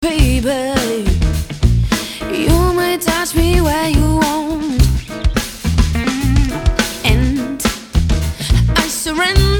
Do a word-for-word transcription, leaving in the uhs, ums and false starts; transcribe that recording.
Baby, you may touch me where you want, and I surrender.